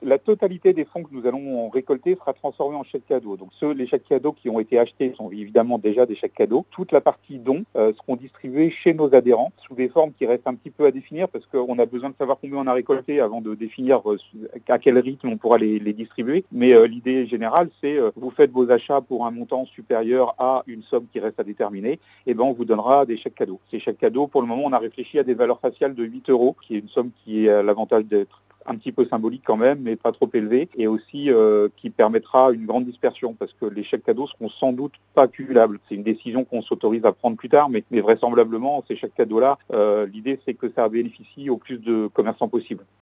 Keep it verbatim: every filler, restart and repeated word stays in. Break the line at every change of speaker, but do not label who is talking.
La totalité des fonds que nous allons récolter sera transformée en chèques cadeaux. Donc ceux, les chèques cadeaux qui ont été achetés sont évidemment déjà des chèques cadeaux. Toute la partie dons euh, seront distribués chez nos adhérents sous des formes qui restent un petit peu à définir parce qu'on a besoin de savoir combien on a récolté avant de définir euh, à quel rythme on pourra les, les distribuer. Mais euh, l'idée générale, c'est euh, vous faites vos achats pour un montant supérieur à une somme qui reste à déterminer, et ben on vous donnera des chèques cadeaux. Ces chèques cadeaux, pour le moment, on a réfléchi à des valeurs faciales de huit euros, qui est une somme qui a l'avantage d'être un petit peu symbolique quand même, mais pas trop élevé, et aussi euh, qui permettra une grande dispersion, parce que les chèques cadeaux seront sans doute pas cumulables. C'est une décision qu'on s'autorise à prendre plus tard, mais, mais vraisemblablement, ces chèques cadeaux-là, euh, l'idée c'est que ça bénéficie au plus de commerçants possible.